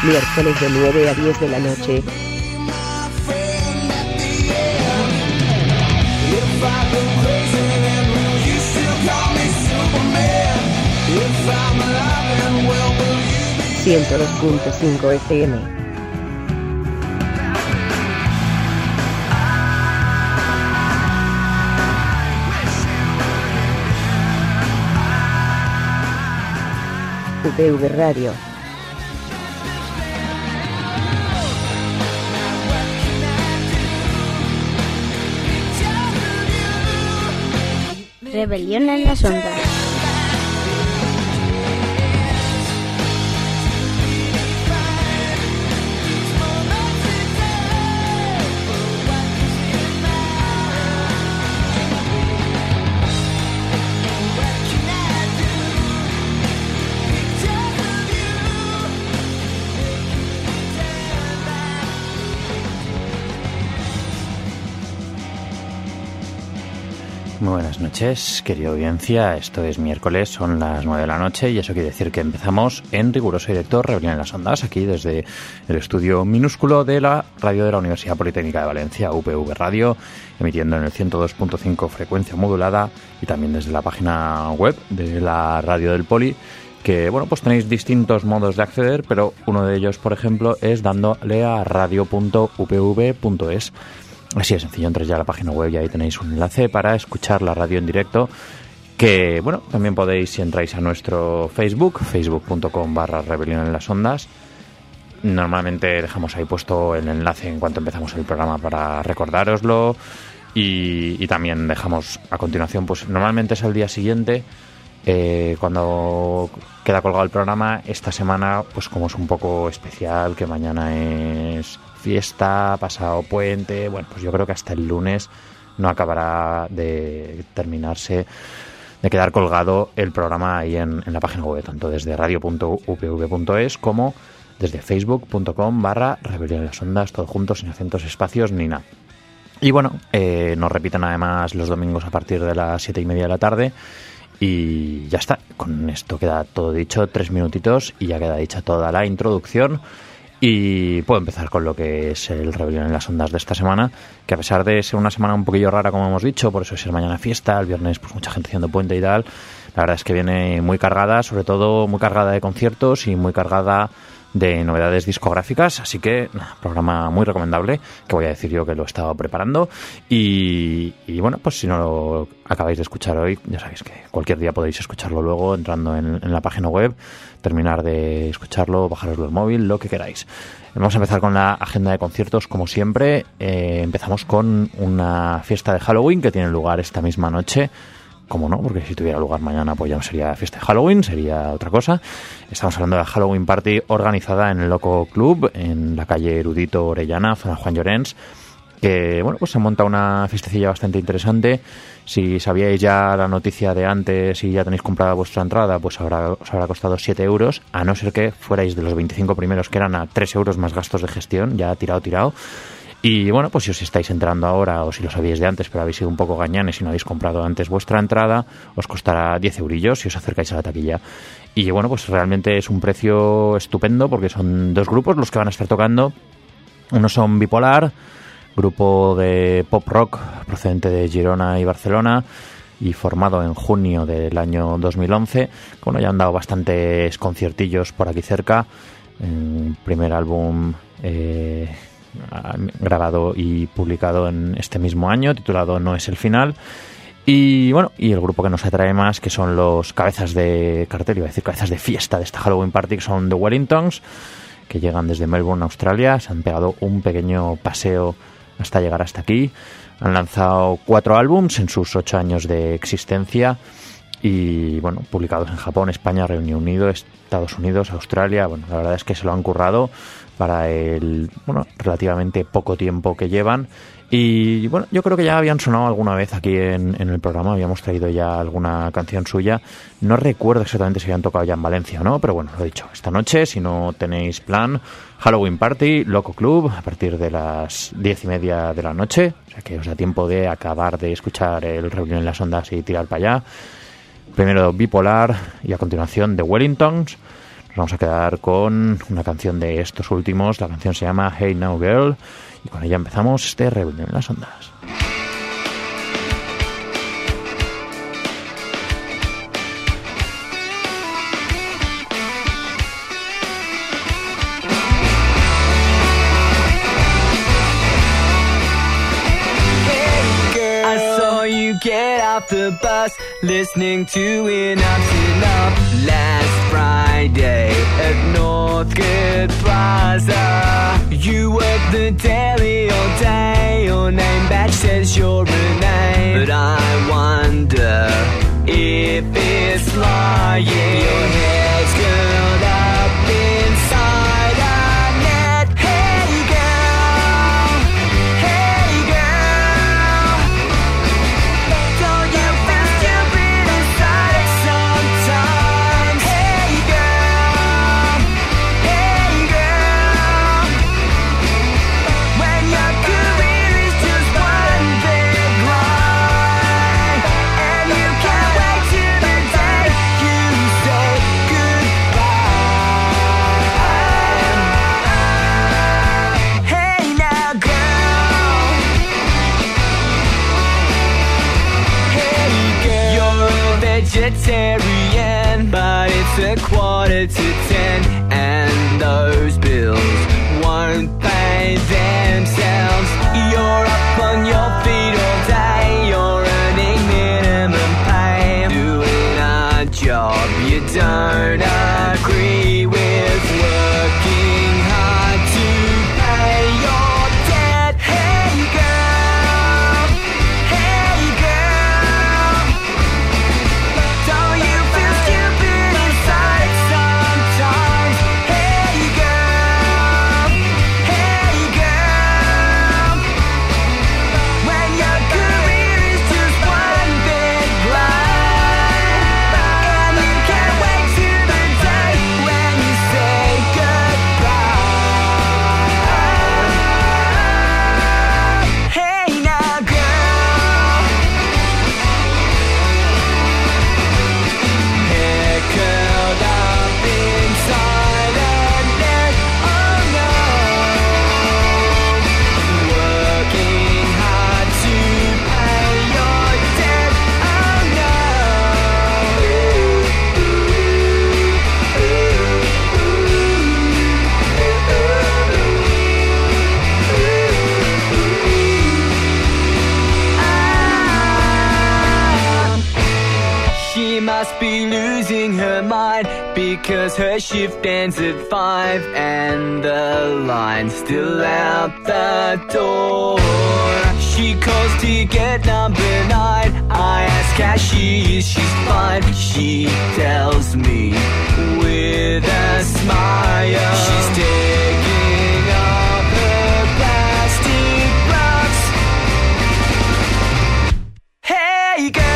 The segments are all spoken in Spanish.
Miércoles de 9 a 10 de la noche. ...102.5 FM. UPV Radio. Rebelión en las ondas. Muy buenas noches, querida audiencia. Esto es miércoles, son las 9 de la noche y eso quiere decir que empezamos en riguroso directo Rebelión en las Ondas, aquí desde el estudio minúsculo de la radio de la Universidad Politécnica de Valencia, UPV Radio, emitiendo en el 102.5 frecuencia modulada y también desde la página web de la radio del Poli, que bueno, pues tenéis distintos modos de acceder, pero uno de ellos, por ejemplo, es dándole a radio.upv.es. Así de sencillo, entréis ya a la página web y ahí tenéis un enlace para escuchar la radio en directo, que bueno, también podéis, si entráis a nuestro Facebook, facebook.com/rebelión en las ondas. Normalmente dejamos ahí puesto el enlace en cuanto empezamos el programa para recordároslo, y también dejamos a continuación, pues normalmente es al día siguiente, cuando queda colgado el programa. Esta semana, pues como es un poco especial, que mañana es fiesta, pasado puente, bueno, pues yo creo que hasta el lunes no acabará de terminarse, de quedar colgado el programa ahí en la página web, tanto desde radio.upv.es como desde facebook.com/rebelión en las ondas, todo juntos, sin acentos, espacios ni nada. Y bueno, nos repiten además los domingos a partir de las 7:30 de la tarde. Y ya está, con esto queda todo dicho, 3 minutitos y ya queda dicha toda la introducción. Y puedo empezar con lo que es el Rebelión en las Ondas de esta semana, que a pesar de ser una semana un poquillo rara, como hemos dicho, por eso es el mañana fiesta, el viernes pues mucha gente haciendo puente y tal, la verdad es que viene muy cargada, sobre todo muy cargada de conciertos y muy cargada de novedades discográficas, así que programa muy recomendable, que voy a decir yo que lo he estado preparando, y bueno, pues si no lo acabáis de escuchar hoy, ya sabéis que cualquier día podéis escucharlo luego entrando en la página web, terminar de escucharlo, bajaroslo al móvil, lo que queráis. Vamos a empezar con la agenda de conciertos, como siempre. Empezamos con una fiesta de Halloween que tiene lugar esta misma noche. ¿Cómo no? Porque si tuviera lugar mañana, pues ya no sería fiesta de Halloween, sería otra cosa. Estamos hablando de la Halloween Party organizada en el Loco Club, en la calle Erudito Orellana, zona Juan Llorens, que bueno, pues se monta una fiestecilla bastante interesante. Si sabíais ya la noticia de antes y ya tenéis comprada vuestra entrada, pues os habrá costado 7 euros, a no ser que fuerais de los 25 primeros, que eran a 3 euros más gastos de gestión, ya tirado. Y bueno, pues si os estáis enterando ahora o si lo sabíais de antes pero habéis sido un poco gañanes y no habéis comprado antes vuestra entrada, os costará 10 eurillos si os acercáis a la taquilla. Y bueno, pues realmente es un precio estupendo porque son 2 grupos los que van a estar tocando. Uno son Bipolar, grupo de pop rock procedente de Girona y Barcelona y formado en junio del año 2011. Bueno, ya han dado bastantes conciertillos por aquí cerca. Primer álbum grabado y publicado en este mismo año, titulado No es el final. Y bueno, y el grupo que nos atrae más, que son los cabezas de cartel, iba a decir cabezas de fiesta de esta Halloween Party, que son The Wellingtons, que llegan desde Melbourne, Australia. Se han pegado un pequeño paseo hasta llegar hasta aquí. Han lanzado 4 álbums en sus 8 años de existencia y bueno, publicados en Japón, España, Reino Unido, Estados Unidos, Australia. Bueno, la verdad es que se lo han currado para el relativamente poco tiempo que llevan. Y bueno, yo creo que ya habían sonado alguna vez aquí en el programa, habíamos traído ya alguna canción suya. No recuerdo exactamente si habían tocado ya en Valencia o no, pero bueno, lo he dicho, esta noche, si no tenéis plan, Halloween Party, Loco Club, a partir de las 10:30 de la noche, o sea que os da tiempo de acabar de escuchar el Rebelión en las Ondas y tirar para allá. Primero Bipolar y a continuación The Wellingtons. Nos vamos a quedar con una canción de estos últimos. La canción se llama Hey Now Girl y con ella empezamos este Rebelión en las Ondas. Get off the bus, listening to An Up and Up last Friday at Northgate Plaza. You work the daily all day, your name badge says you're a name, but I wonder if it's lying. Your head's curled up inside a net. Hey girl, hey girl, don't you feel stupid inside it sometimes? Hey girl, when your career is just one big lie, and you can't wait till the day you say goodbye. Hey now girl, hey girl, you're a vegetarian, but it's 9:45, and those bills won't pay themselves. You're up on your feet all day, you're earning minimum pay, doing a job you don't agree with, working hard to pay your debt. Hey girl, don't you feel stupid inside sometimes? Hey girl, when your career is just one big lie, and you can't wait till the day when you say goodbye. Hey now girl, hair curled up inside a net, oh no, working hard to pay your debt, oh no. She must be losing her mind because her shift ends at 5 and the line's still out the door. She calls ticket number 9. I ask how she is, she's fine. She tells me with a smile she's taking off her plastic gloves. Hey girl,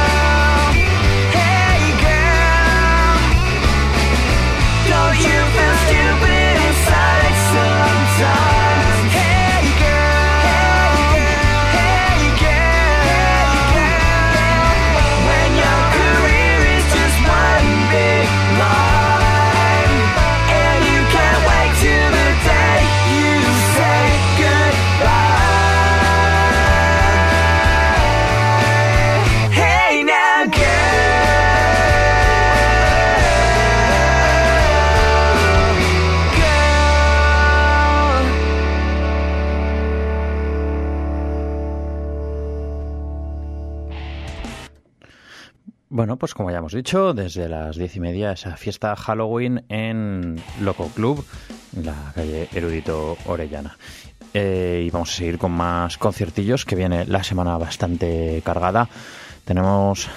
don't you feel stupid inside sometimes? Hey girl, when your career is just one big lie, and you can't wait till the day you say goodbye. Hey now Bueno, pues como ya hemos dicho, desde las 10:30 esa fiesta Halloween en Loco Club, en la calle Erudito Orellana. Y vamos a seguir con más conciertillos, que viene la semana bastante cargada. Tenemos,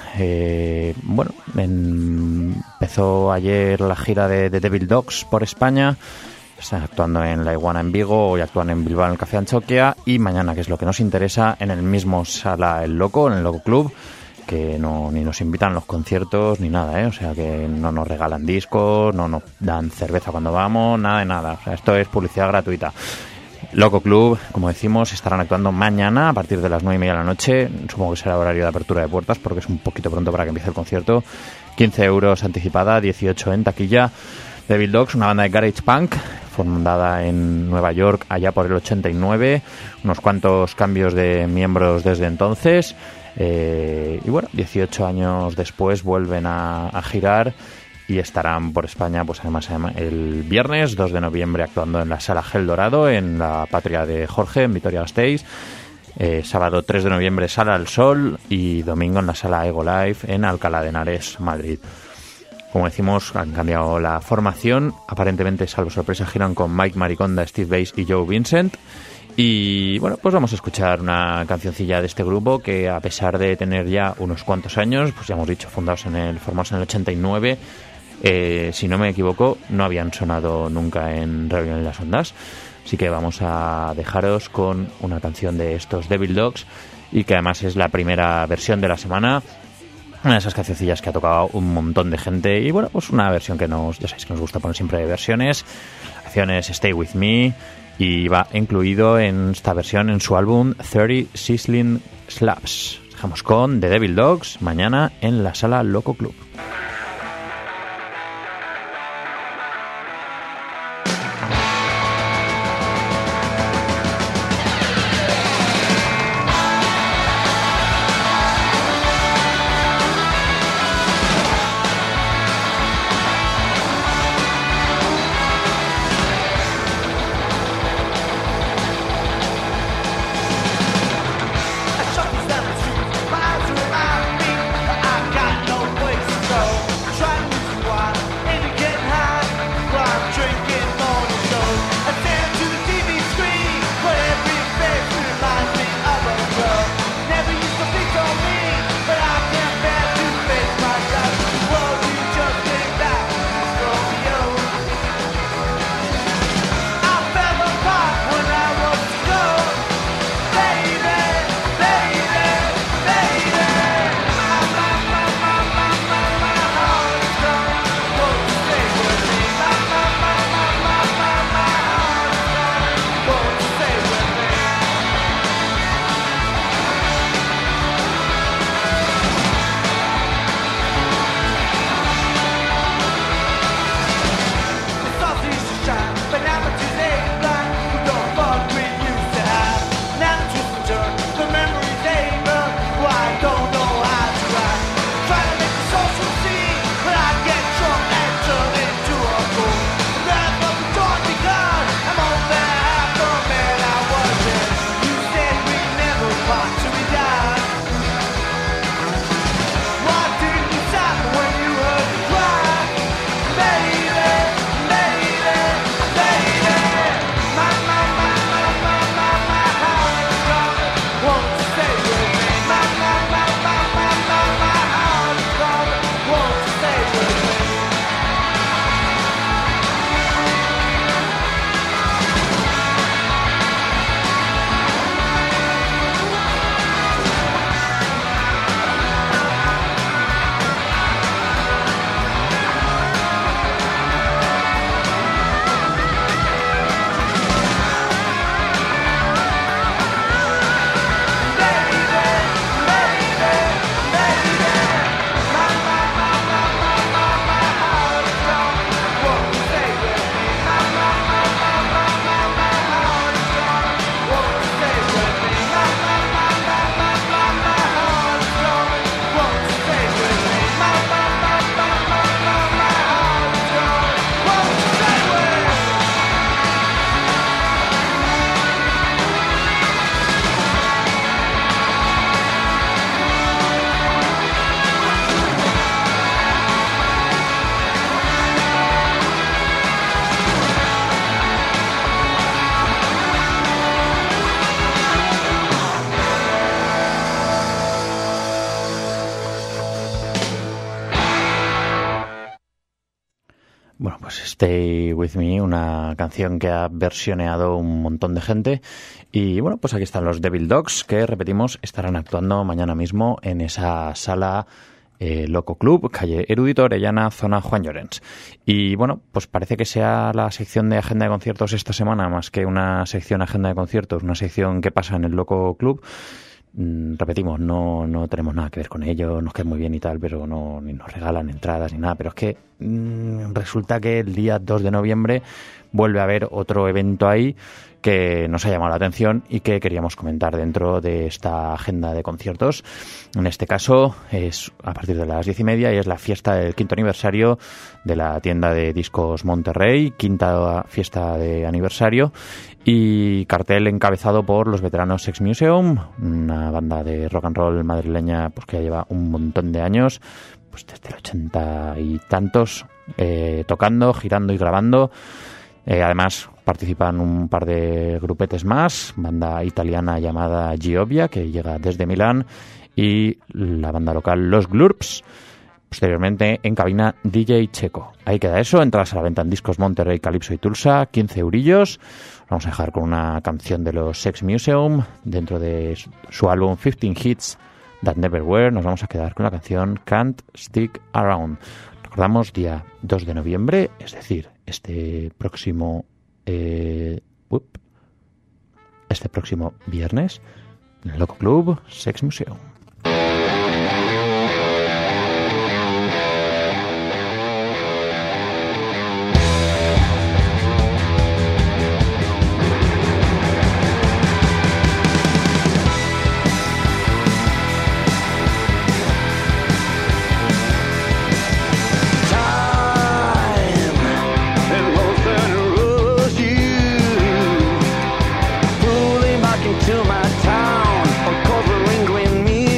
empezó ayer la gira de Devil Dogs por España. Están actuando en La Iguana en Vigo, hoy actúan en Bilbao en el Café Anchoquia, y mañana, que es lo que nos interesa, en el mismo sala El Loco, en el Loco Club, que ni nos invitan a los conciertos ni nada, o sea, que no nos regalan discos, no nos dan cerveza cuando vamos, nada de nada, o sea, esto es publicidad gratuita. Loco Club, como decimos, estarán actuando mañana a partir de las 9:30 de la noche, supongo que será horario de apertura de puertas porque es un poquito pronto para que empiece el concierto. 15 euros anticipada, 18 en taquilla. Devil Dogs, una banda de garage punk fundada en Nueva York allá por el 89, unos cuantos cambios de miembros desde entonces, y bueno, 18 años después vuelven a girar y estarán por España, pues además el viernes 2 de noviembre actuando en la Sala Gel Dorado, en la patria de Jorge, en Vitoria-Gasteiz. Sábado 3 de noviembre Sala al Sol y domingo en la Sala Ego Live en Alcalá de Henares, Madrid. Como decimos, han cambiado la formación. Aparentemente, salvo sorpresa, giran con Mike Mariconda, Steve Bass y Joe Vincent. Y bueno, pues vamos a escuchar una cancioncilla de este grupo que, a pesar de tener ya unos cuantos años, pues ya hemos dicho, formados en el 89, si no me equivoco, no habían sonado nunca en Rebelión en las Ondas. Así que vamos a dejaros con una canción de estos Devil Dogs, y que además es la primera versión de la semana. Una de esas cancioncillas que ha tocado un montón de gente. Y bueno, pues una versión que ya sabéis que nos gusta poner siempre versiones. La canción es Stay With Me y va incluido en esta versión en su álbum 30 Sizzling Slaps. Dejamos con The Devil Dogs mañana en la Sala Loco Club. Bueno, pues Stay With Me, una canción que ha versioneado un montón de gente. Y bueno, pues aquí están los Devil Dogs, que, repetimos, estarán actuando mañana mismo en esa sala Loco Club, calle Erudito Orellana, zona Juan Llorens. Y bueno, pues parece que sea la sección de agenda de conciertos esta semana, más que una sección agenda de conciertos, una sección que pasa en el Loco Club. Repetimos, no tenemos nada que ver con ello, nos queda muy bien y tal, pero no, ni nos regalan entradas ni nada, pero es que resulta que el día 2 de noviembre vuelve a haber otro evento ahí que nos ha llamado la atención y que queríamos comentar dentro de esta agenda de conciertos. En este caso es a partir de las 10:30 y es la fiesta del 5º aniversario de la tienda de discos Monterrey, 5ª fiesta de aniversario, y cartel encabezado por los veteranos Sex Museum, una banda de rock and roll madrileña pues que ya lleva un montón de años, pues desde el 80 y tantos, tocando, girando y grabando. Además participan un par de grupetes más, banda italiana llamada Giovia, que llega desde Milán, y la banda local Los Glurps. Posteriormente en cabina DJ Checo. Ahí queda eso, entradas a la venta en Discos Monterrey, Calypso y Tulsa, 15 eurillos. Vamos a dejar con una canción de los Sex Museum dentro de su álbum 15 Hits That Never Were. Nos vamos a quedar con la canción Can't Stick Around. Recordamos, día 2 de noviembre, es decir, este próximo viernes, en el Loco Club Sex Museum. To my town, a cold ring in me.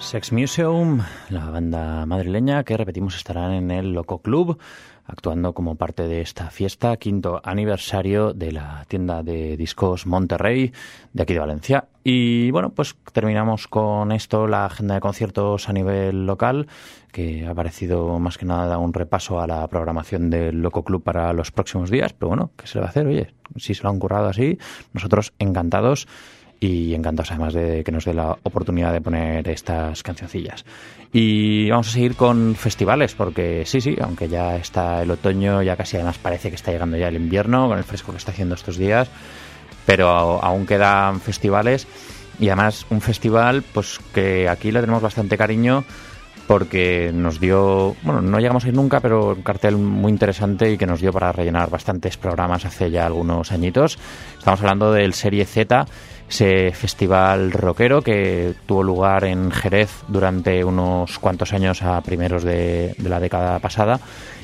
Sex Museum, la banda madrileña que, repetimos, estarán en el Loco Club actuando como parte de esta fiesta, 5º aniversario de la tienda de discos Monterrey de aquí de Valencia. Y bueno, pues terminamos con esto la agenda de conciertos a nivel local, que ha parecido más que nada un repaso a la programación del Loco Club para los próximos días. Pero bueno, ¿qué se le va a hacer? Oye, si se lo han currado así, nosotros encantados. Y encantados además de que nos dé la oportunidad de poner estas cancioncillas. Y vamos a seguir con festivales, porque sí, aunque ya está el otoño, ya casi además parece que está llegando ya el invierno, con el fresco que está haciendo estos días, pero aún quedan festivales, y además un festival pues que aquí le tenemos bastante cariño, porque nos dio, bueno, no llegamos a ir nunca, pero un cartel muy interesante y que nos dio para rellenar bastantes programas hace ya algunos añitos. Estamos hablando del Serie Z, ese festival rockero que tuvo lugar en Jerez durante unos cuantos años a primeros de la década pasada,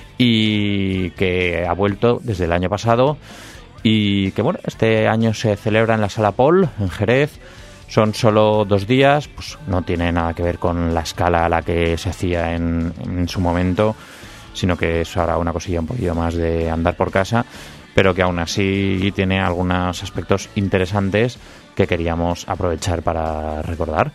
y que ha vuelto desde el año pasado, y que bueno, este año se celebra en la Sala Paul en Jerez. Son solo 2 días, pues no tiene nada que ver con la escala a la que se hacía en su momento, sino que es ahora una cosilla un poquito más de andar por casa, pero que aún así tiene algunos aspectos interesantes que queríamos aprovechar para recordar.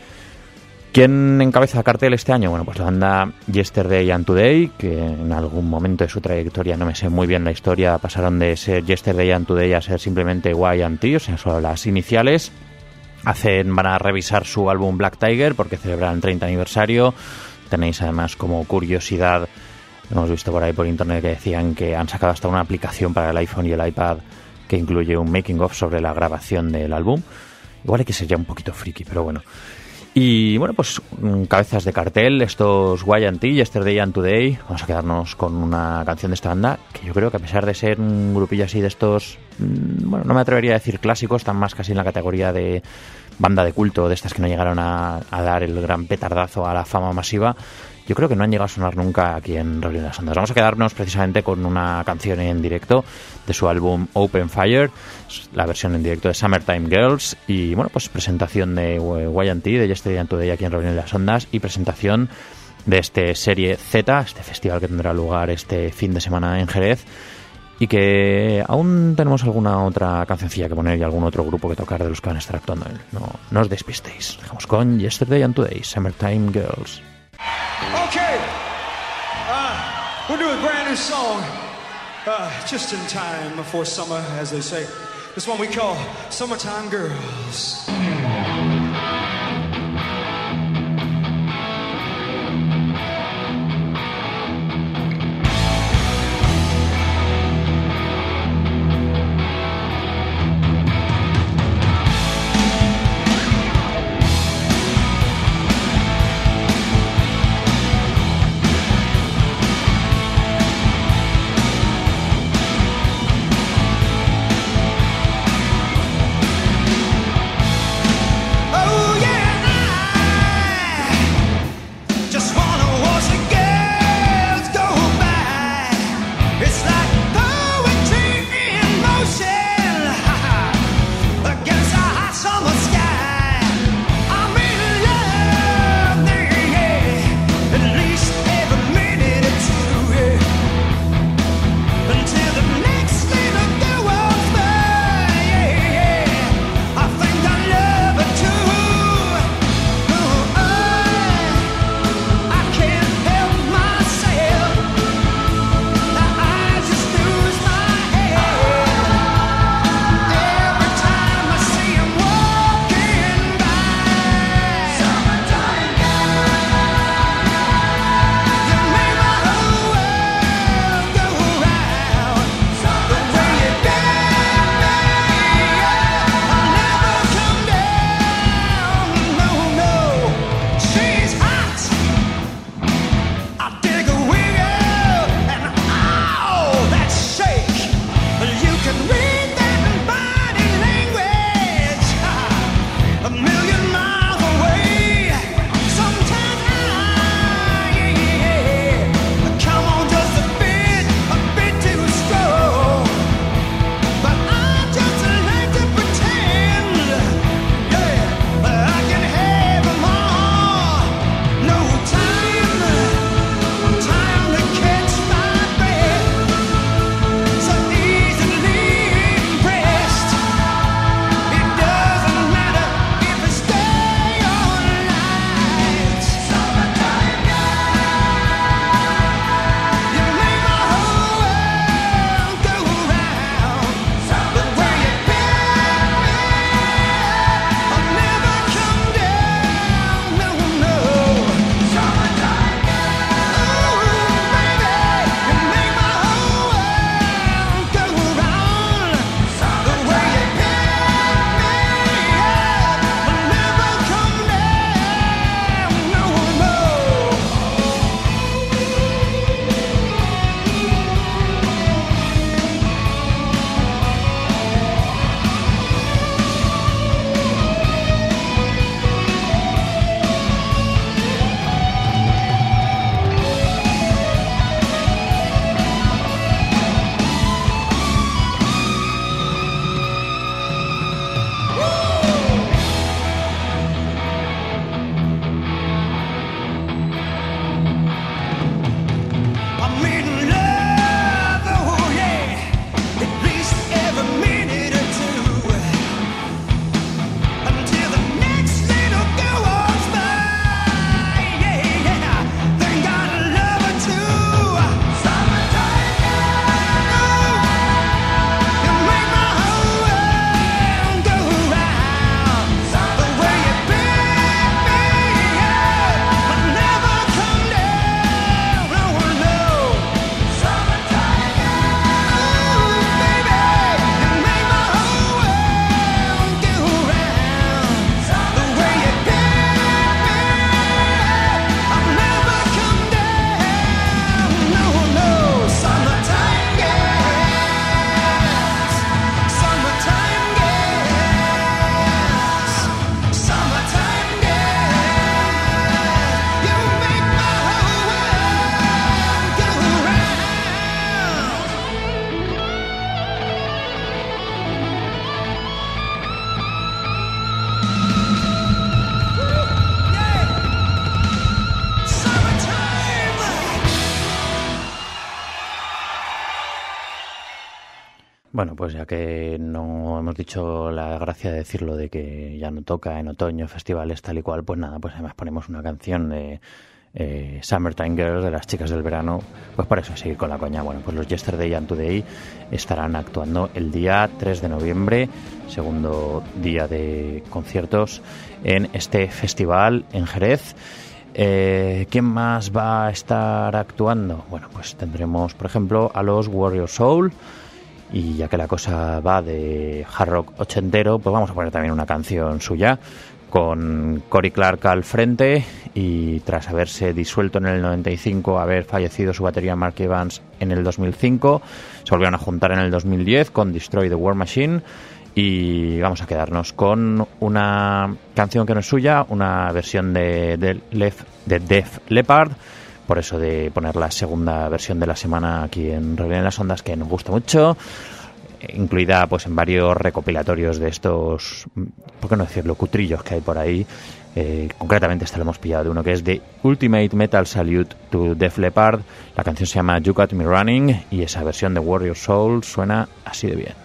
¿Quién encabeza el cartel este año? Bueno, pues la banda Yesterday and Today, que en algún momento de su trayectoria, no me sé muy bien la historia, pasaron de ser Yesterday and Today a ser simplemente Y&T, o sea, solo las iniciales. Van a revisar su álbum Black Tiger porque celebran el 30 aniversario. Tenéis además como curiosidad, hemos visto por ahí por internet que decían que han sacado hasta una aplicación para el iPhone y el iPad que incluye un making of sobre la grabación del álbum. Igual hay que ser ya un poquito friki, pero bueno. Y bueno, pues cabezas de cartel, estos Y&T, Yesterday and Today. Vamos a quedarnos con una canción de esta banda que yo creo que, a pesar de ser un grupillo así de estos, bueno, no me atrevería a decir clásicos, están más casi en la categoría de banda de culto, de estas que no llegaron a dar el gran petardazo a la fama masiva. Yo creo que no han llegado a sonar nunca aquí en Rolling las Ondas. Vamos a quedarnos precisamente con una canción en directo de su álbum Open Fire, la versión en directo de Summertime Girls. Y bueno, pues presentación de Y&T, de Yesterday and Today aquí en Rolling las Ondas, y presentación de este Serie Z, este festival que tendrá lugar este fin de semana en Jerez, y que aún tenemos alguna otra cancioncilla que poner y algún otro grupo que tocar de los que van a estar actuando. No os despistéis. Dejamos con Yesterday and Today, Summertime Girls. Okay, we'll do a brand new song, just in time for summer, as they say. This one we call Summertime Girls. Bueno, pues ya que no hemos dicho la gracia de decirlo de que ya no toca en otoño, festivales tal y cual, pues nada, pues además ponemos una canción de Summertime Girls, de las chicas del verano, pues para eso seguir con la coña. Bueno, pues los Yesterday and Today estarán actuando el día 3 de noviembre, segundo día de conciertos en este festival en Jerez. ¿Quién más va a estar actuando? Bueno, pues tendremos, por ejemplo, a los Warrior Soul. Y ya que la cosa va de hard rock ochentero, pues vamos a poner también una canción suya, con Cory Clark al frente, y tras haberse disuelto en el 95, haber fallecido su batería Mark Evans en el 2005, se volvieron a juntar en el 2010 con Destroy the War Machine, y vamos a quedarnos con una canción que no es suya, una versión de Def Leppard. Por eso de poner la segunda versión de la semana aquí en Rebelión en las Ondas, que nos gusta mucho, incluida pues en varios recopilatorios de estos, ¿por qué no decirlo?, cutrillos que hay por ahí. Concretamente esta la hemos pillado de uno que es de Ultimate Metal Salute to Def Leppard. La canción se llama You Got Me Running y esa versión de Warrior Soul suena así de bien.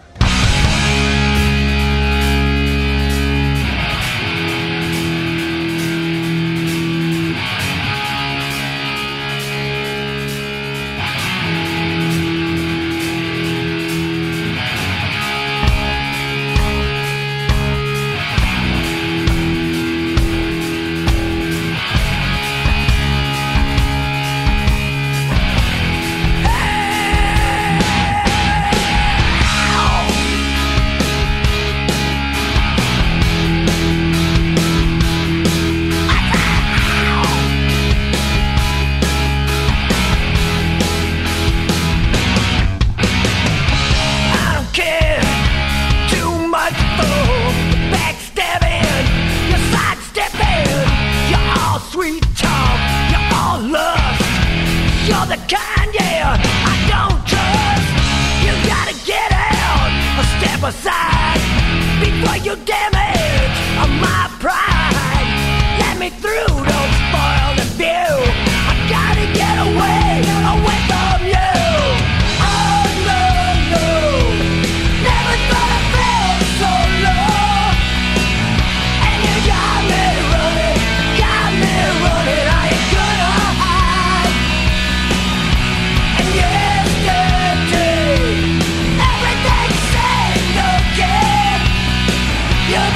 Yeah.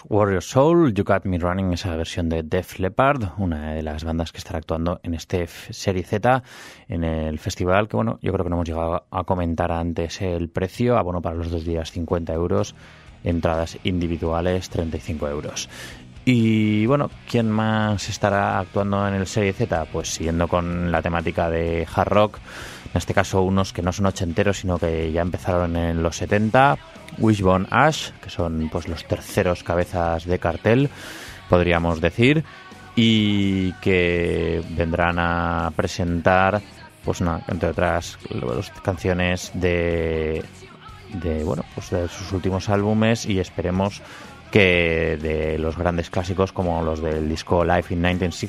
Warrior Soul, You Got Me Running, esa versión de Def Leppard, una de las bandas que estará actuando en este Serie Z en el festival, que bueno, yo creo que no hemos llegado a comentar antes el precio, abono para los 2 días 50 euros, entradas individuales 35 euros. Y bueno, ¿quién más estará actuando en el Serie Z? Pues siguiendo con la temática de hard rock, en este caso unos que no son ochenteros, sino que ya empezaron en los 70, Wishbone Ash, que son pues los terceros cabezas de cartel, podríamos decir, y que vendrán a presentar, pues entre otras canciones de bueno, pues de sus últimos álbumes, y esperemos que de los grandes clásicos como los del disco Live in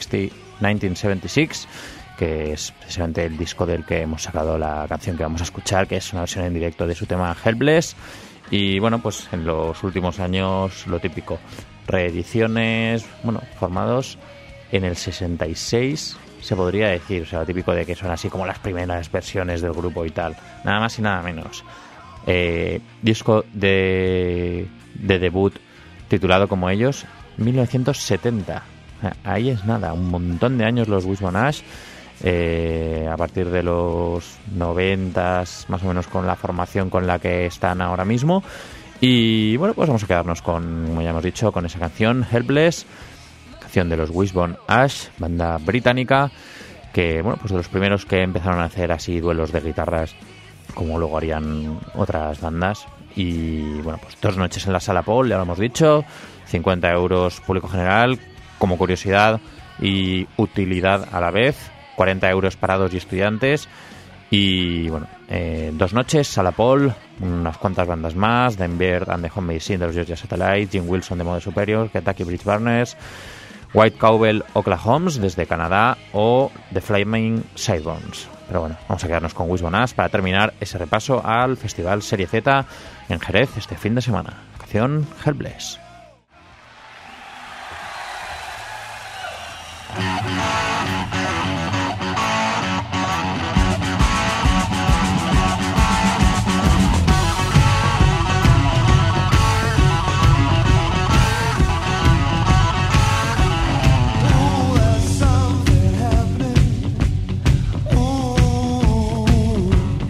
1976, que es precisamente el disco del que hemos sacado la canción que vamos a escuchar, que es una versión en directo de su tema Helpless. Y bueno, pues en los últimos años lo típico, reediciones, bueno, formados en el 66, se podría decir, o sea, lo típico de que son así como las primeras versiones del grupo y tal, nada más y nada menos. Disco de debut titulado como ellos, 1970. Ahí es nada, un montón de años los Wishbone Ash, a partir de los 90s, más o menos, con la formación con la que están ahora mismo. Y bueno, pues vamos a quedarnos con, como ya hemos dicho, con esa canción, Helpless, canción de los Wishbone Ash, banda británica, que bueno, pues de los primeros que empezaron a hacer así duelos de guitarras, como luego harían otras bandas. Y bueno, pues 2 noches en la Sala Paul, ya lo hemos dicho, 50 euros público general, como curiosidad y utilidad a la vez, 40 euros para 2 y estudiantes. Y bueno, 2 noches, Sala Paul, unas cuantas bandas más, The Bird and the Homemade Scene de los Georgia Satellite, Jim Wilson de Mother Superior, Kentucky Bridge Burners, White Cowbell Oklahoms desde Canadá o The Flaming Sideburns. Pero bueno, vamos a quedarnos con Wishbone Ash para terminar ese repaso al Festival Serie Z en Jerez este fin de semana. Canción Helpless.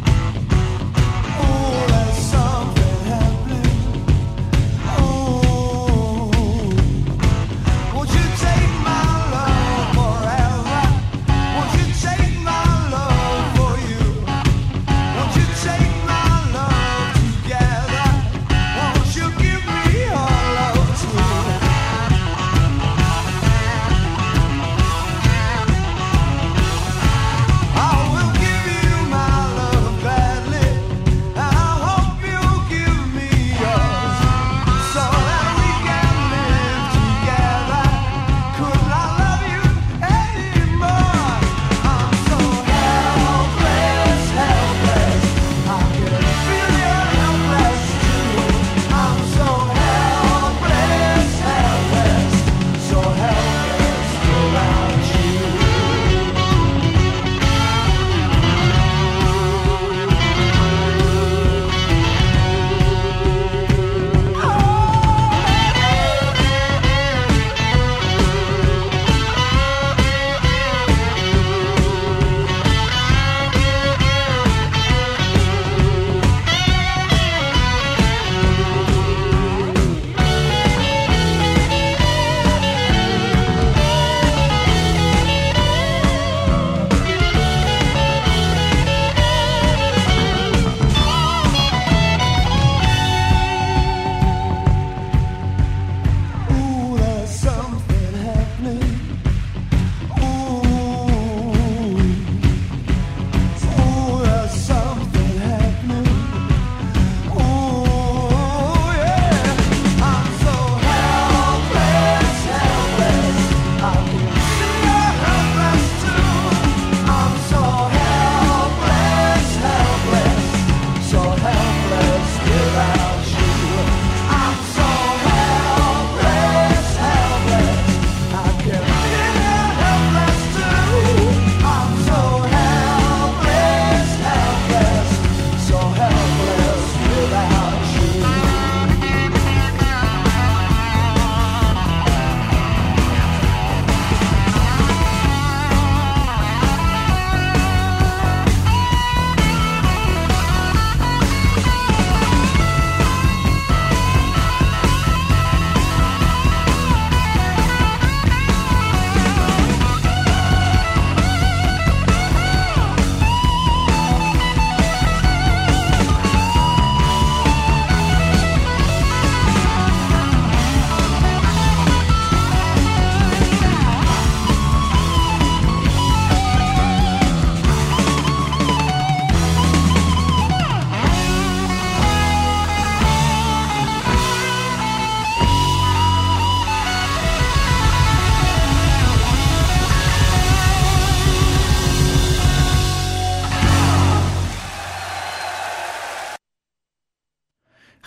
Oh,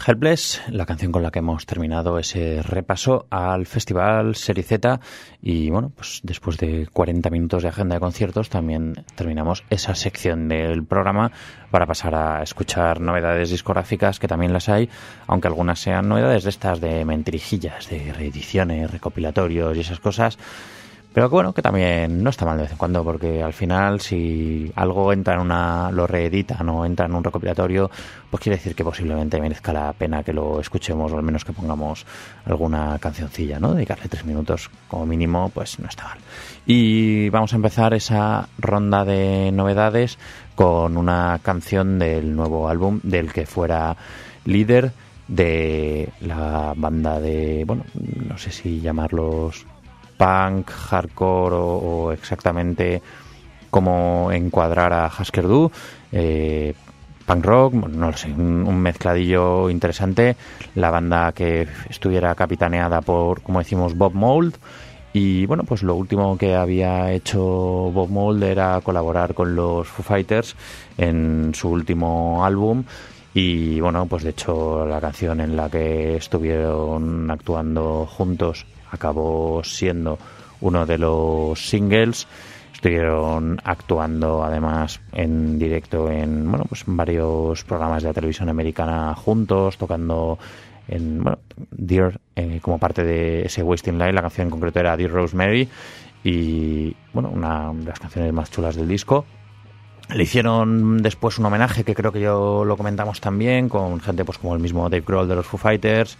Helpless, la canción con la que hemos terminado ese repaso al festival Serie Z. Y bueno, pues después de 40 minutos de agenda de conciertos también terminamos esa sección del programa para pasar a escuchar novedades discográficas, que también las hay, aunque algunas sean novedades de estas de mentirijillas, de reediciones, recopilatorios y esas cosas. Pero que bueno, que también no está mal de vez en cuando, porque al final si algo entra en lo reeditan o entra en un recopilatorio, pues quiere decir que posiblemente merezca la pena que lo escuchemos, o al menos que pongamos alguna cancioncilla, ¿no? Dedicarle 3 minutos como mínimo, pues no está mal. Y vamos a empezar esa ronda de novedades con una canción del nuevo álbum del que fuera líder de la banda de, bueno, no sé si llamarlos punk, hardcore o exactamente cómo encuadrar a Husker Du, punk rock, no lo sé, un mezcladillo interesante. La banda que estuviera capitaneada por, como decimos, Bob Mould. Y bueno, pues lo último que había hecho Bob Mould era colaborar con los Foo Fighters en su último álbum. Y bueno, pues de hecho la canción en la que estuvieron actuando juntos acabó siendo uno de los singles. Estuvieron actuando además en directo en, bueno, pues varios programas de la televisión americana juntos, tocando en, bueno, Dear, como parte de ese Wasting Light. La canción en concreto era Dear Rosemary, y bueno, una de las canciones más chulas del disco. Le hicieron después un homenaje que creo que yo lo comentamos también, con gente pues como el mismo Dave Grohl de los Foo Fighters,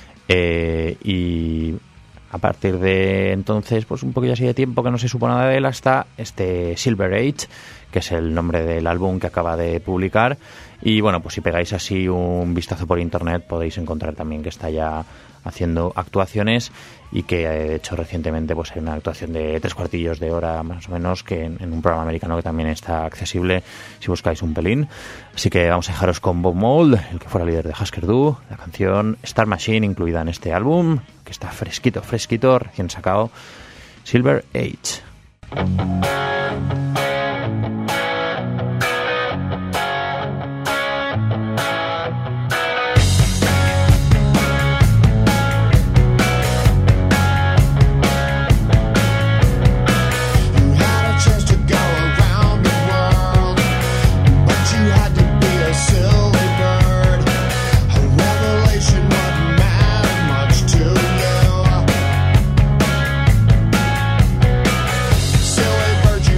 y a partir de entonces, pues un poquillo así de tiempo que no se supo nada de él, hasta este Silver Age, que es el nombre del álbum que acaba de publicar. Y bueno, pues si pegáis así un vistazo por internet podéis encontrar también que está ya haciendo actuaciones, y que de hecho recientemente pues hay una actuación de 3 cuartillos de hora más o menos, que en un programa americano que también está accesible si buscáis un pelín. Así que vamos a dejaros con Bob Mould, el que fuera líder de Husker Du, la canción Star Machine, incluida en este álbum que está fresquito, recién sacado, Silver Age. Virgin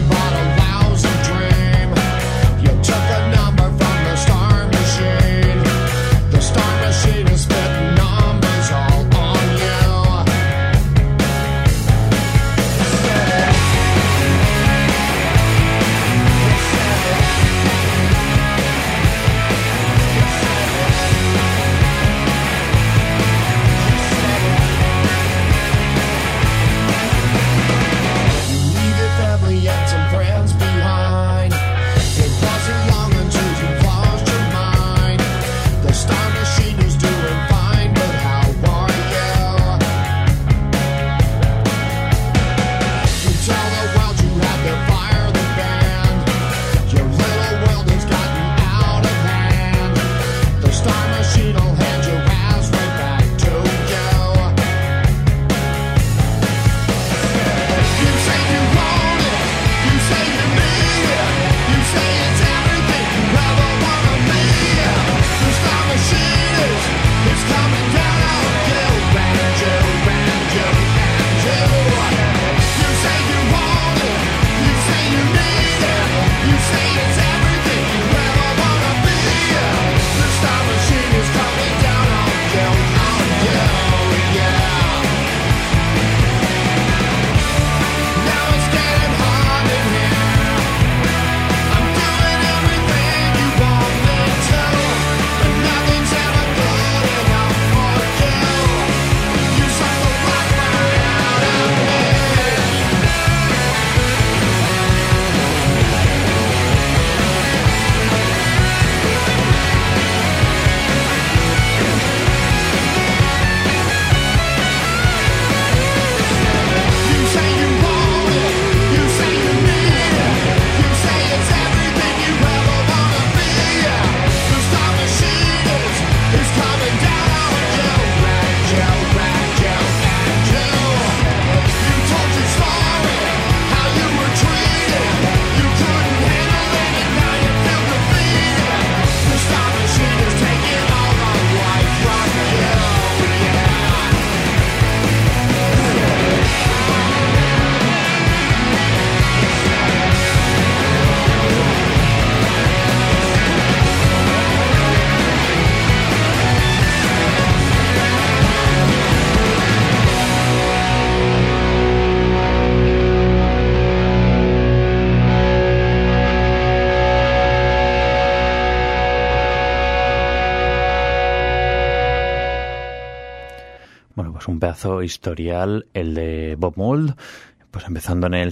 un pedazo historial el de Bob Mould, pues empezando en el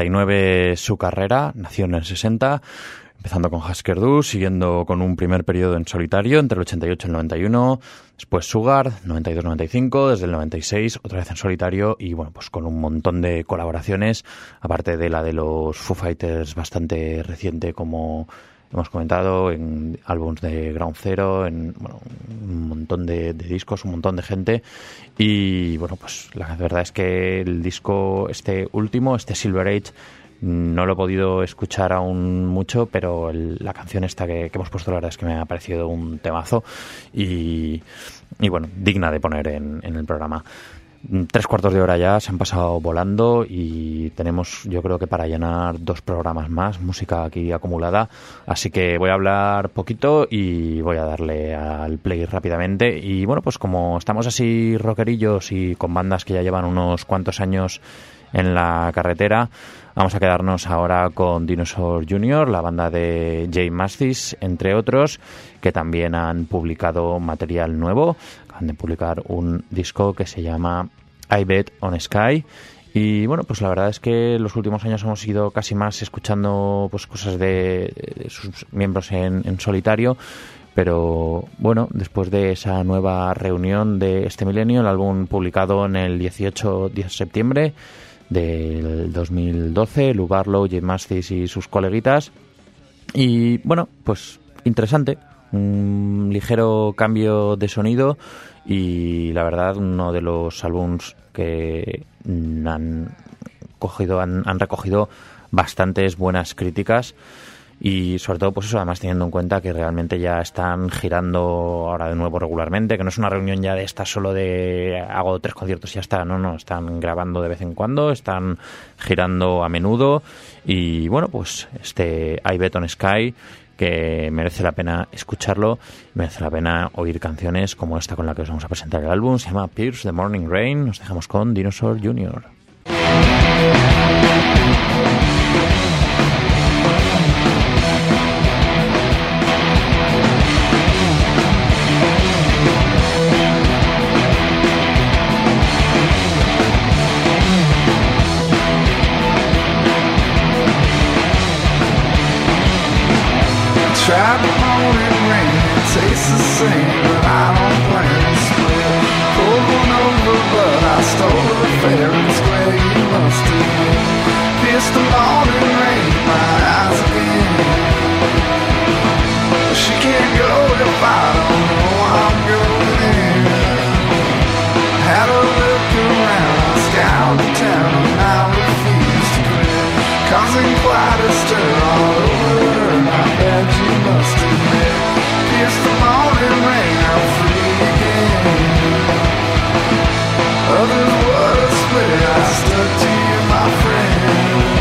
79 su carrera, nació en el 60, empezando con Husker Du, siguiendo con un primer periodo en solitario entre el 88 y el 91, después Sugar, 92-95, desde el 96 otra vez en solitario y bueno, pues con un montón de colaboraciones, aparte de la de los Foo Fighters bastante reciente como hemos comentado, en álbumes de Ground Zero, en bueno, un montón de discos, un montón de gente. Y bueno, pues la verdad es que el disco, este último, este Silver Age, no lo he podido escuchar aún mucho, pero la canción esta que hemos puesto, la verdad es que me ha parecido un temazo y bueno, digna de poner en el programa. 3/4 de hora ya se han pasado volando y tenemos, yo creo que para llenar 2 programas más, música aquí acumulada, así que voy a hablar poquito y voy a darle al play rápidamente. Y bueno, pues como estamos así rockerillos y con bandas que ya llevan unos cuantos años en la carretera, vamos a quedarnos ahora con Dinosaur Jr., la banda de Jay Mascis, entre otros, que también han publicado material nuevo. Acaban de publicar un disco que se llama I Bet on Sky. Y bueno, pues la verdad es que los últimos años hemos ido casi más escuchando pues cosas de sus miembros en solitario. Pero bueno, después de esa nueva reunión de este milenio, el álbum publicado en el 18 de septiembre del 2012, Lou Barlow, Jay Mascis y sus coleguitas. Y bueno, pues interesante, un ligero cambio de sonido y la verdad uno de los álbums que han recogido bastantes buenas críticas. Y sobre todo, pues eso, además teniendo en cuenta que realmente ya están girando ahora de nuevo regularmente, que no es una reunión ya de esta solo de hago 3 conciertos y ya está, no, están grabando de vez en cuando, están girando a menudo y bueno, pues este I Bet on Sky, que merece la pena escucharlo, merece la pena oír canciones como esta con la que os vamos a presentar el álbum, se llama Pierce the Morning Rain. Nos dejamos con Dinosaur Jr. Tried the morning rain, it tastes the same, but I don't plan to split. Pulled one over, but I stole a fair and square. You must have pierced the morning rain in my eyes again. She can't go if I don't know I'm going in. Had a look around, I scoured the town, and I refused to quit. Causing quite a stir all over. I bet you must admit, pierce the morning rain, I'm free again. Others would have split, I stuck to you, my friend.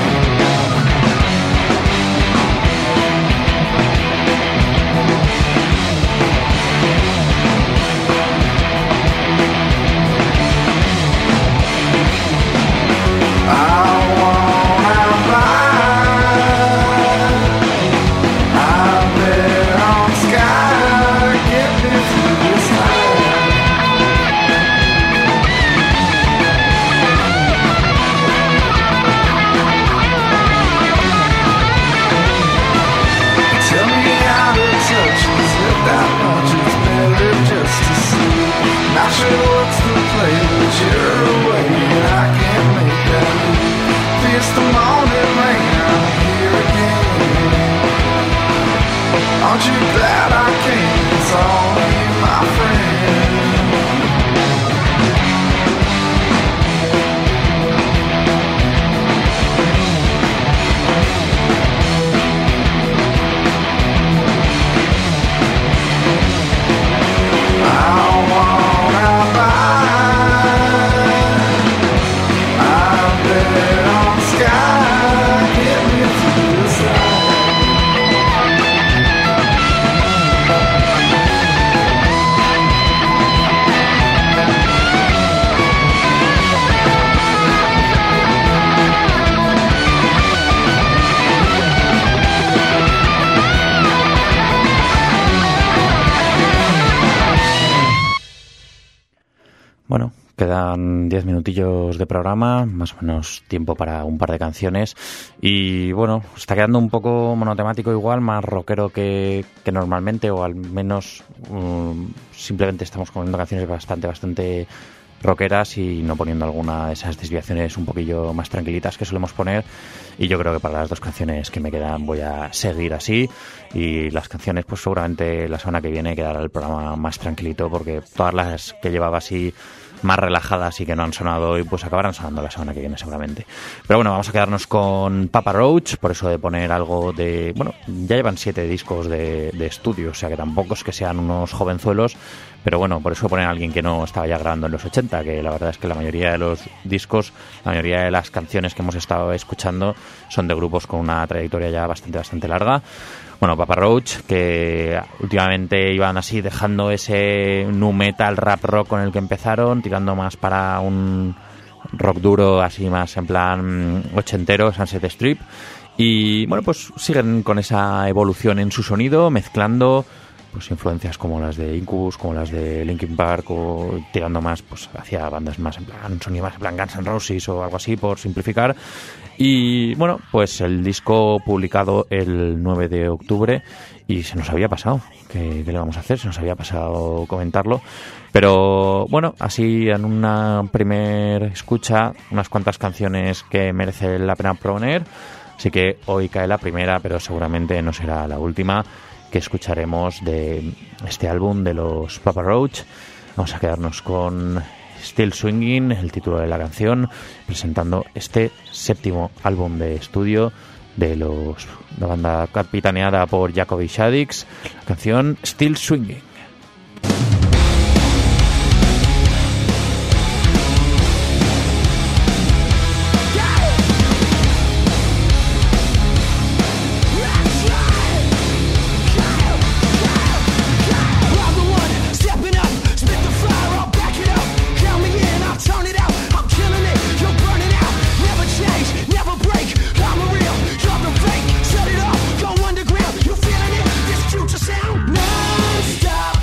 Not sure what's the play, but you're away and I can't make that leap. Pierce the morning rain, I'm here again. Aren't you glad I came? It's all you, my friend. Sky quedan 10 minutillos de programa, más o menos tiempo para un par de canciones. Y bueno, está quedando un poco monotemático igual, más rockero que normalmente, o al menos simplemente estamos poniendo canciones bastante rockeras y no poniendo alguna de esas desviaciones un poquillo más tranquilitas que solemos poner. Y yo creo que para las 2 canciones que me quedan voy a seguir así, y las canciones pues seguramente la semana que viene quedará el programa más tranquilito, porque todas las que llevaba así más relajadas y que no han sonado hoy pues acabarán sonando la semana que viene seguramente. Pero bueno, vamos a quedarnos con Papa Roach, por eso de poner algo de... Bueno, ya llevan 7 discos de estudio, o sea que tampoco es que sean unos jovenzuelos, pero bueno, por eso poner a alguien que no estaba ya grabando en los 80, que la verdad es que la mayoría de los discos, la mayoría de las canciones que hemos estado escuchando son de grupos con una trayectoria ya bastante larga. Bueno, Papa Roach, que últimamente iban así dejando ese nu metal, rap rock con el que empezaron, tirando más para un rock duro, así más en plan ochentero, Sunset Strip. Y bueno, pues siguen con esa evolución en su sonido, mezclando pues influencias como las de Incubus, como las de Linkin Park, o tirando más pues hacia bandas más en plan, sonido más en plan Guns N' Roses o algo así, por simplificar. Y bueno, pues el disco publicado el 9 de octubre y se nos había pasado, ¿qué le vamos a hacer? Se nos había pasado comentarlo, pero bueno, así en una primer escucha, unas cuantas canciones que merece la pena poner, así que hoy cae la primera, pero seguramente no será la última que escucharemos de este álbum de los Papa Roach. Vamos a quedarnos con Still Swinging, el título de la canción, presentando este 7º álbum de estudio de la banda capitaneada por Jacoby Shaddix, la canción Still Swinging. Sound non-stop.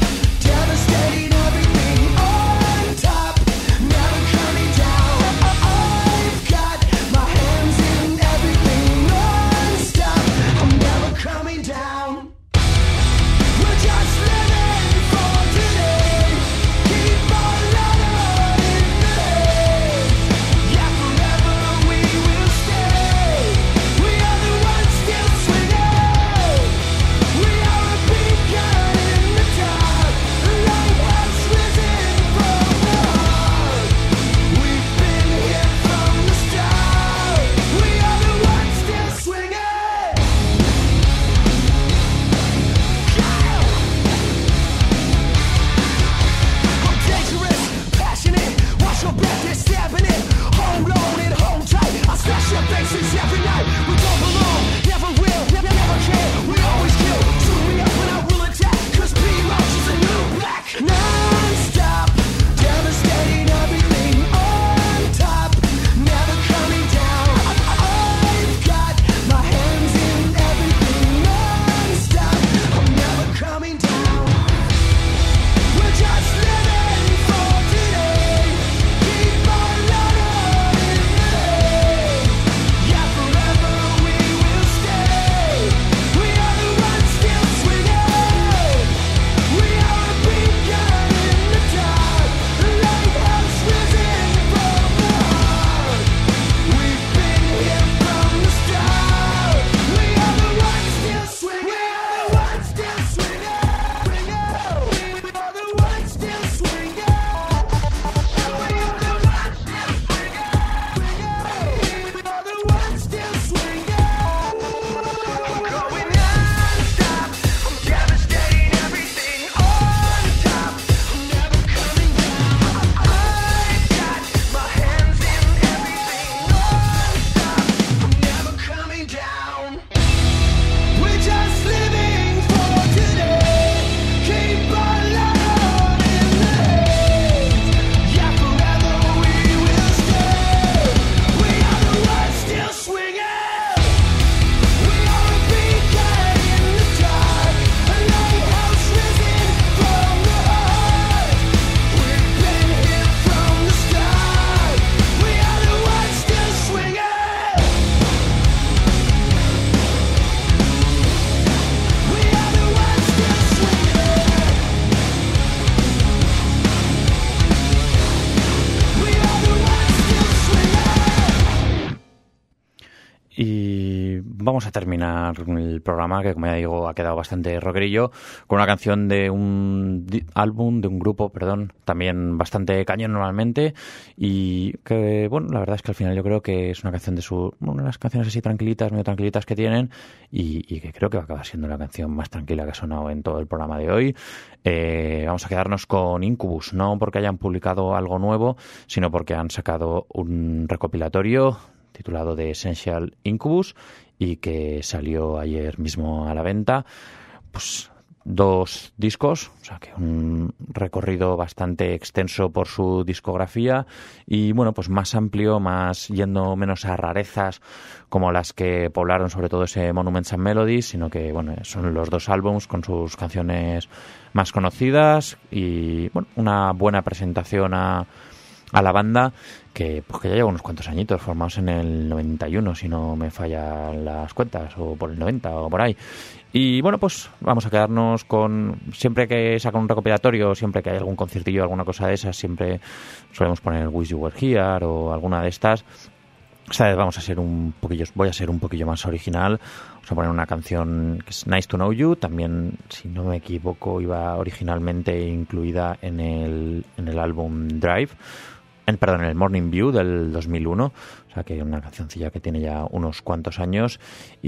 vamos a terminar el programa, que como ya digo ha quedado bastante rockerillo, con una canción de un álbum, de un grupo, perdón, también bastante cañón normalmente, y que, bueno, la verdad es que al final yo creo que es una canción de una de las canciones así tranquilitas, medio tranquilitas que tienen, y que creo que va a acabar siendo la canción más tranquila que ha sonado en todo el programa de hoy. Vamos a quedarnos con Incubus, no porque hayan publicado algo nuevo, sino porque han sacado un recopilatorio titulado The Essential Incubus y que salió ayer mismo a la venta. Pues 2 discos, o sea que un recorrido bastante extenso por su discografía y bueno, pues más amplio, más yendo menos a rarezas como las que poblaron sobre todo ese Monuments and Melodies, sino que bueno, son los 2 álbums con sus canciones más conocidas y bueno, una buena presentación a la banda que ya lleva unos cuantos añitos, formados en el 91, si no me fallan las cuentas, o por el 90 o por ahí. Y bueno, pues vamos a quedarnos con, siempre que sacan un recopilatorio, siempre que hay algún conciertillo, alguna cosa de esas, siempre solemos poner Wish You Were Here o alguna de estas. Esta vez voy a ser un poquillo más original. Vamos a poner una canción que es Nice to Know You, también, si no me equivoco, iba originalmente incluida en el álbum Drive, en el Morning View del 2001, o sea que una cancioncilla que tiene ya unos cuantos años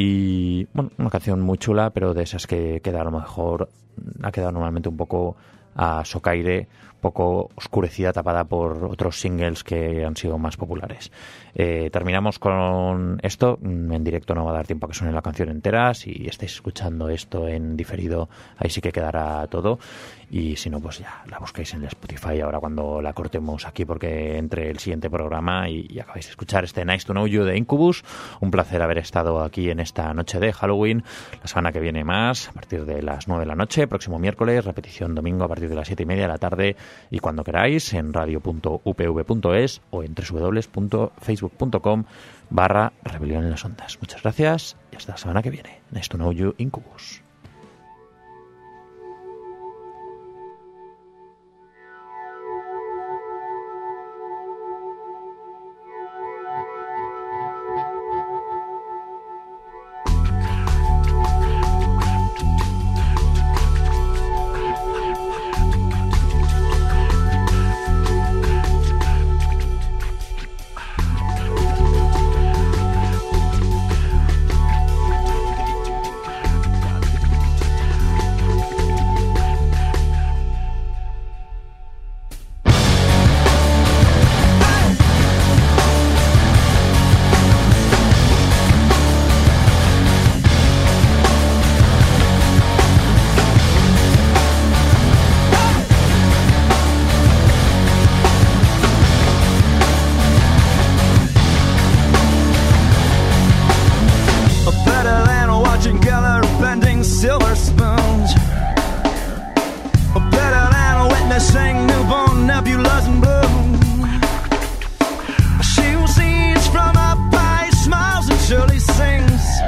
y bueno, una canción muy chula, pero de esas que queda a lo mejor, ha quedado normalmente un poco a socaire, poco oscurecida, tapada por otros singles que han sido más populares. Terminamos con esto. En directo no va a dar tiempo a que suene la canción entera. Si estáis escuchando esto en diferido, ahí sí que quedará todo. Y si no, pues ya la buscáis en el Spotify ahora cuando la cortemos aquí, porque entre el siguiente programa y acabáis de escuchar este Nice to Know You de Incubus. Un placer haber estado aquí en esta noche de Halloween. La semana que viene más, a partir de las 9 de la noche, próximo miércoles, repetición domingo a partir de las 7:30 de la tarde, y cuando queráis en radio.upv.es o en www.facebook.com/Rebelión en las Ondas. Muchas gracias y hasta la semana que viene. Nice to Know You, Incubus.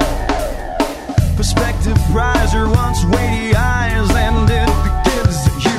Perspective riser, once weighty eyes, and it gives you